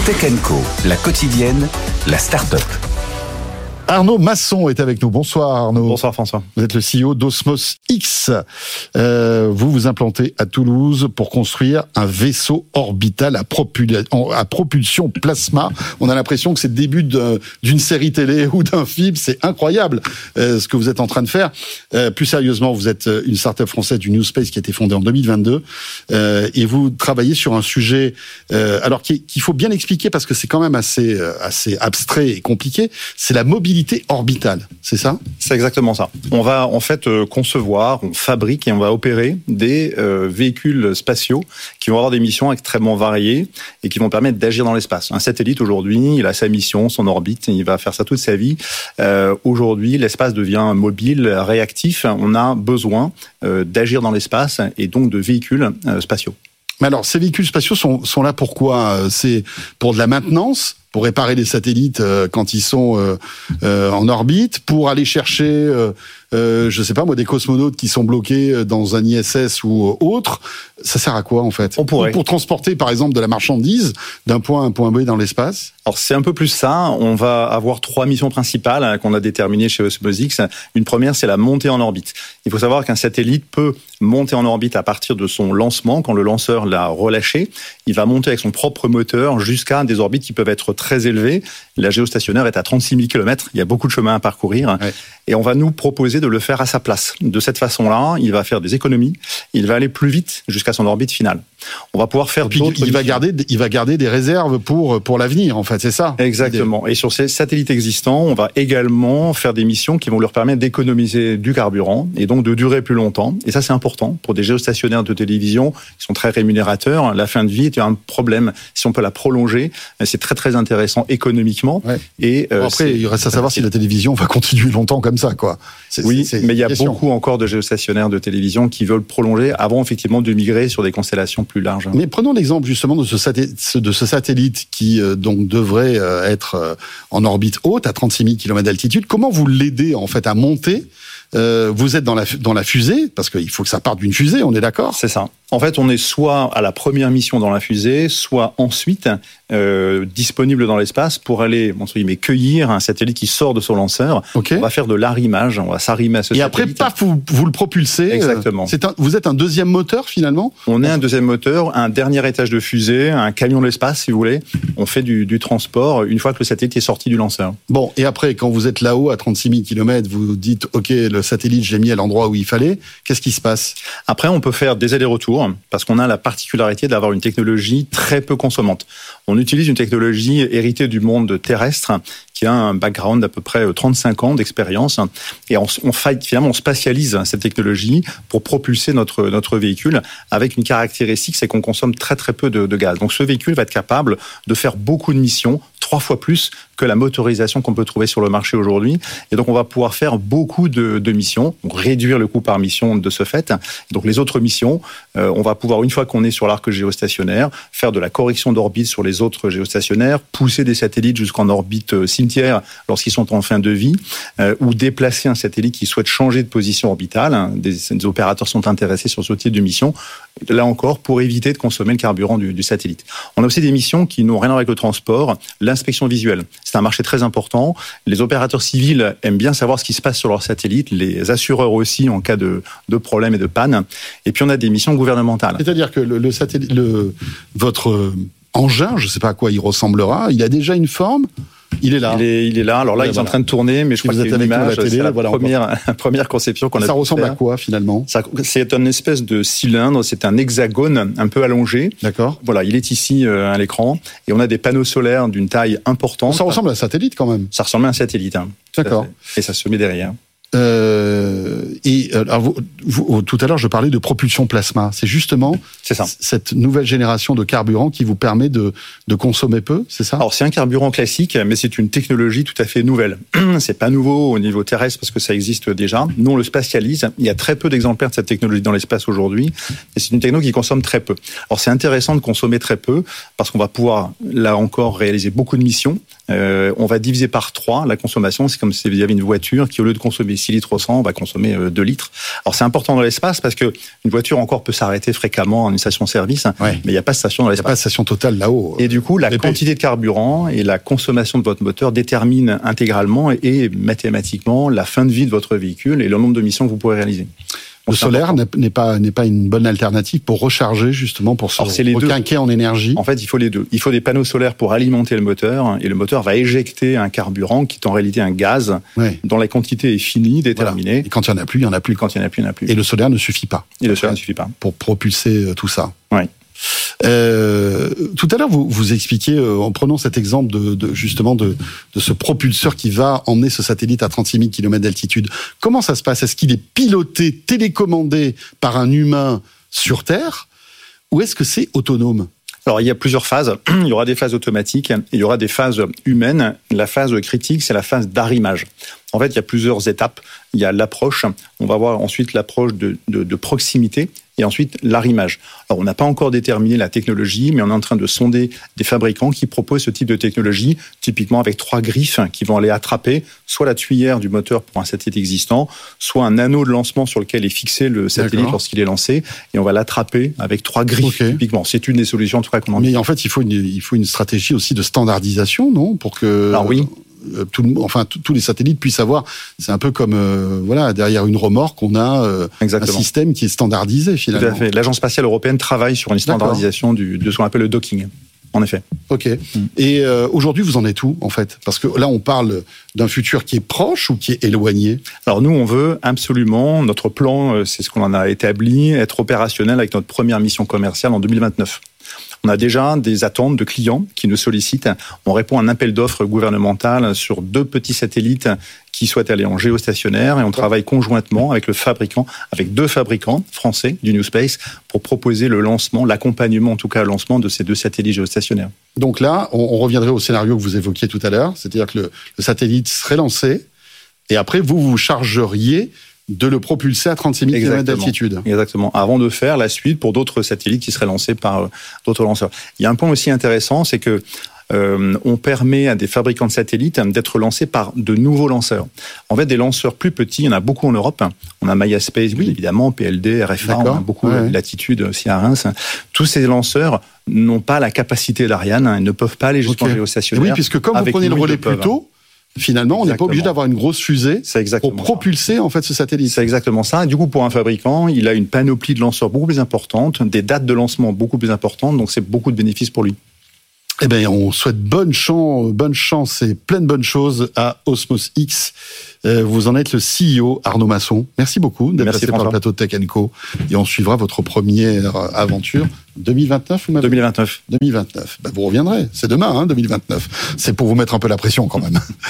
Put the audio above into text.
Tech & Co, la quotidienne, la start-up. Arnaud Masson est avec nous. Bonsoir Arnaud. Bonsoir François. Vous êtes le CEO d'Osmos X. Vous vous implantez à Toulouse pour construire un vaisseau orbital à propulsion plasma. On a l'impression que c'est le début d'une série télé ou d'un film. C'est incroyable ce que vous êtes en train de faire. Plus sérieusement, vous êtes une start-up française du New Space qui a été fondée en 2022 et vous travaillez sur un sujet alors qu'il faut bien expliquer parce que c'est quand même assez abstrait et compliqué. C'est la mobilité orbitale, c'est ça ? C'est exactement ça. On va en fait concevoir, on fabrique et on va opérer des véhicules spatiaux qui vont avoir des missions extrêmement variées et qui vont permettre d'agir dans l'espace. Un satellite aujourd'hui, il a sa mission, son orbite, il va faire ça toute sa vie. Aujourd'hui, l'espace devient mobile, réactif. On a besoin d'agir dans l'espace et donc de véhicules spatiaux. Mais alors, ces véhicules spatiaux sont là pour quoi ? C'est pour de la maintenance ? Pour réparer les satellites quand ils sont en orbite, pour aller chercher, je sais pas moi, des cosmonautes qui sont bloqués dans un ISS ou autre. Ça sert à quoi en fait ? On pourrait. Pour transporter par exemple de la marchandise d'un point A à un point B dans l'espace ? Alors c'est un peu plus ça. On va avoir 3 missions principales qu'on a déterminées chez Osmos X. Une première, c'est la montée en orbite. Il faut savoir qu'un satellite peut monter en orbite à partir de son lancement. Quand le lanceur l'a relâché, il va monter avec son propre moteur jusqu'à des orbites qui peuvent être très élevées. La géostationnaire est à 36 000 km. Il y a beaucoup de chemin à parcourir. Ouais. Et on va nous proposer de le faire à sa place. De cette façon-là, il va faire des économies. Il va aller plus vite jusqu'à son orbite finale. On va pouvoir faire d'autres missions. Il va garder des réserves pour l'avenir, en fait, c'est ça ? Exactement. Et sur ces satellites existants, on va également faire des missions qui vont leur permettre d'économiser du carburant et donc de durer plus longtemps. Et ça, c'est important pour des géostationnaires de télévision qui sont très rémunérateurs. La fin de vie est un problème. Si on peut la prolonger, c'est très, très intéressant économiquement. Ouais. Et après, il reste à savoir si la télévision va continuer longtemps comme ça, quoi. Oui, mais il y a beaucoup encore de géostationnaires de télévision qui veulent prolonger avant effectivement de migrer sur des constellations plus larges. Mais prenons l'exemple justement de ce satellite qui donc devrait être en orbite haute à 36 000 km d'altitude. Comment vous l'aidez en fait à monter ? Vous êtes dans la fusée, parce qu'il faut que ça parte d'une fusée, on est d'accord ? C'est ça. En fait, on est soit à la première mission dans la fusée, soit ensuite disponible dans l'espace pour aller, entre guillemets, cueillir un satellite qui sort de son lanceur. Okay. On va faire de l'arrimage, on va s'arrimer à ce satellite. Et après, paf, vous le propulsez. Exactement. Vous êtes un deuxième moteur, finalement ? On est un deuxième moteur, un dernier étage de fusée, un camion de l'espace, si vous voulez. On fait du transport une fois que le satellite est sorti du lanceur. Bon, et après, quand vous êtes là-haut, à 36 000 km, vous dites, OK, le satellite, je l'ai mis à l'endroit où il fallait. Qu'est-ce qui se passe ? Après, on peut faire des allers-retours, parce qu'on a la particularité d'avoir une technologie très peu consommante. On utilise une technologie héritée du monde terrestre qui a un background d'à peu près 35 ans d'expérience. Et finalement, on spatialise cette technologie pour propulser notre véhicule avec une caractéristique, c'est qu'on consomme très très peu de gaz. Donc ce véhicule va être capable de faire beaucoup de missions, 3 fois plus que la motorisation qu'on peut trouver sur le marché aujourd'hui. Et donc on va pouvoir faire beaucoup de missions, réduire le coût par mission de ce fait. Donc les autres missions, on va pouvoir, une fois qu'on est sur l'arc géostationnaire, faire de la correction d'orbite sur les autres géostationnaires, pousser des satellites jusqu'en orbite cimetière lorsqu'ils sont en fin de vie, ou déplacer un satellite qui souhaite changer de position orbitale. Des opérateurs sont intéressés sur ce type de mission, là encore, pour éviter de consommer le carburant du satellite. On a aussi des missions qui n'ont rien à voir avec le transport, l'inspection visuelle. C'est un marché très important. Les opérateurs civils aiment bien savoir ce qui se passe sur leur satellite, les assureurs aussi en cas de problème et de panne. Et puis on a des missions gouvernementales. C'est-à-dire que le satellite, votre engin, je ne sais pas à quoi il ressemblera, il a déjà une forme ? Il est là. Il est là. Alors là, il est en train de tourner, mais je crois qu'il y a une image. C'est la première conception qu'on a. Ça ressemble à quoi finalement ? C'est une espèce de cylindre. C'est un hexagone un peu allongé. D'accord. Voilà, il est ici à l'écran et on a des panneaux solaires d'une taille importante. Ça ressemble à un satellite quand même. Ça ressemble à un satellite. D'accord. Et ça se met derrière. Alors tout à l'heure, je parlais de propulsion plasma. C'est justement cette nouvelle génération de carburant qui vous permet de consommer peu, c'est ça ? Alors, c'est un carburant classique, mais c'est une technologie tout à fait nouvelle. C'est pas nouveau au niveau terrestre parce que ça existe déjà. Nous, on le spatialise. Il y a très peu d'exemplaires de cette technologie dans l'espace aujourd'hui. Et c'est une technologie qui consomme très peu. Alors, c'est intéressant de consommer très peu parce qu'on va pouvoir, là encore, réaliser beaucoup de missions. On va diviser par 3 la consommation. C'est comme si vous aviez une voiture qui, au lieu de consommer 6 litres au 100, on va consommer 2 litres. Alors c'est important dans l'espace parce que une voiture encore peut s'arrêter fréquemment en une station-service, mais il n'y a pas de station dans l'espace. Il n'y a pas de station totale là-haut. Et du coup, la quantité de carburant et la consommation de votre moteur déterminent intégralement et mathématiquement la fin de vie de votre véhicule et le nombre de missions que vous pourrez réaliser. Le solaire n'est pas une bonne alternative pour recharger, justement, pour se requinquer en énergie. En fait, il faut les deux. Il faut des panneaux solaires pour alimenter le moteur, et le moteur va éjecter un carburant qui est en réalité un gaz, dont la quantité est finie, déterminée. Voilà. Et quand il n'y en a plus, il n'y en a plus. Quand il n'y en a plus, il n'y en a plus. Et le solaire ne suffit pas. Et le solaire ne suffit pas. Pour propulser tout ça. Oui. Tout à l'heure, vous expliquiez, en prenant cet exemple justement de ce propulseur qui va emmener ce satellite à 36 000 km d'altitude. Comment ça se passe ? Est-ce qu'il est piloté, télécommandé par un humain sur Terre, ou est-ce que c'est autonome ? Alors, il y a plusieurs phases. Il y aura des phases automatiques et il y aura des phases humaines. La phase critique, c'est la phase d'arrimage. En fait, il y a plusieurs étapes. Il y a l'approche. On va voir ensuite l'approche de proximité et ensuite l'arrimage. Alors, on n'a pas encore déterminé la technologie, mais on est en train de sonder des fabricants qui proposent ce type de technologie, typiquement avec 3 griffes qui vont aller attraper soit la tuyère du moteur pour un satellite existant, soit un anneau de lancement sur lequel est fixé le satellite lorsqu'il est lancé, et on va l'attraper avec 3 griffes, typiquement. C'est une des solutions, en tout cas, qu'on en dit. Mais en fait, il faut une stratégie aussi de standardisation, non ? Pour que... Alors oui. Tous les satellites puissent avoir, c'est un peu comme derrière une remorque, on a un système qui est standardisé finalement. Tout à fait. L'Agence spatiale européenne travaille sur une standardisation de ce qu'on appelle le docking. En effet. Ok. Et aujourd'hui, vous en êtes où en fait ? Parce que là, on parle d'un futur qui est proche ou qui est éloigné ? Alors nous, on veut absolument, notre plan, c'est ce qu'on en a établi, être opérationnel avec notre première mission commerciale en 2029. On a déjà des attentes de clients qui nous sollicitent. On répond à un appel d'offres gouvernemental sur 2 petits satellites qui souhaitent aller en géostationnaire, et on travaille conjointement avec avec 2 fabricants français du New Space pour proposer le lancement, l'accompagnement en tout cas, le lancement de ces 2 satellites géostationnaires. Donc là, on reviendrait au scénario que vous évoquiez tout à l'heure, c'est-à-dire que le satellite serait lancé et après vous chargeriez de le propulser à 36 000 km d'altitude. Exactement. Avant de faire la suite pour d'autres satellites qui seraient lancés par d'autres lanceurs. Il y a un point aussi intéressant, c'est que on permet à des fabricants de satellites d'être lancés par de nouveaux lanceurs. En fait, des lanceurs plus petits, il y en a beaucoup en Europe. On a Maya Space, bien évidemment, PLD, RFA, on a beaucoup de Latitude aussi à Reims. Tous ces lanceurs n'ont pas la capacité d'Ariane, ils ne peuvent pas aller jusqu'en géostationnaire. Oui, puisque comme vous prenez le relais plus tôt, finalement, on n'est pas obligé d'avoir une grosse fusée pour propulser en fait ce satellite. C'est exactement ça. Et du coup, pour un fabricant, il a une panoplie de lanceurs beaucoup plus importante, des dates de lancement beaucoup plus importantes, donc c'est beaucoup de bénéfices pour lui. Eh bien, on souhaite bonne chance et plein de bonnes choses à Osmos X. Vous en êtes le CEO, Arnaud Masson. Merci beaucoup d'être passé par le plateau de Tech & Co. Et on suivra votre première aventure 2029, vous m'avez dit ? 2029. 2029. Vous reviendrez. C'est demain, 2029. C'est pour vous mettre un peu la pression quand même.